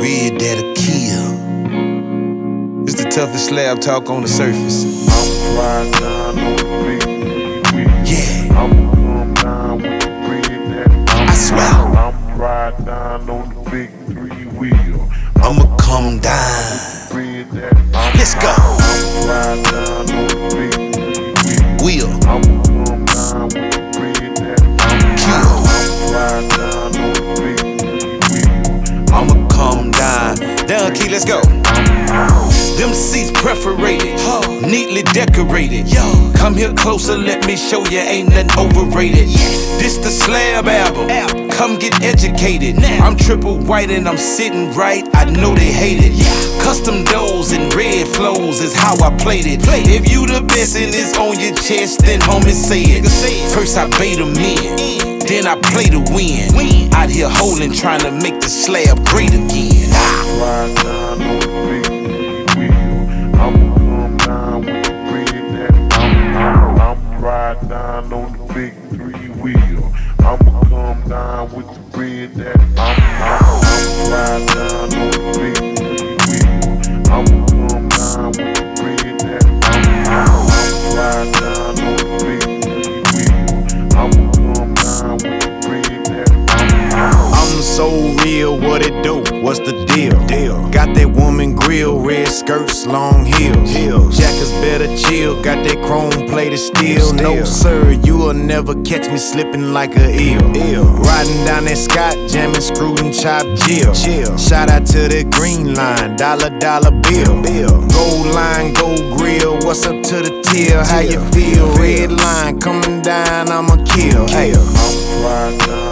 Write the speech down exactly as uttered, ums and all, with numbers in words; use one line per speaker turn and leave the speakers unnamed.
bread that'll kill. It's the toughest slab talk on the surface.
I'm riding down on the big wheel.
Yeah,
I'ma come down with the bread that
I swear.
I'm riding down on the big three wheel.
I'ma come down.
Bread that
Let's go.
I'm riding down on the big three wheel.
Wheel,
I'ma come down with the bread that
kill.
I'm riding down on the big three wheel.
I'ma come down. Down key, let's go. Them seats perforated, neatly decorated. Yo, come here closer, let me show you ain't nothing overrated. This the Slab album, come get educated. I'm triple white and I'm sitting right, I know they hate it. Custom doors and red flows is how I played it. If you the best and it's on your chest, then homie say it. First I bait them in, then I play to win. Out here holding, trying to make the slab great again.
Ride down on the big wheel. I'ma come down with the bread that I'm, I'm ride down on the big three wheel. I'ma come down with the bread that I'm, I'm ride down on the big three wheel. I'ma come down with the bread that I'm, I'm ride down on the big three wheel. I'ma come down with the bread that I'm,
I'm so real, what it do? What's the deal? Deal. Got that woman grill, red skirts, long heels. Heels. Jackers better chill, got that chrome plated steel. No sir, you'll never catch me slipping like a eel. Eel. Riding down that Scott, jamming, screwed and chopped Jill. Chill. Shout out to the green line, dollar dollar bill. Bill. Gold line, gold grill. What's up to the till? How you feel? Red line coming down, I'ma kill. Hey.
I'm riding down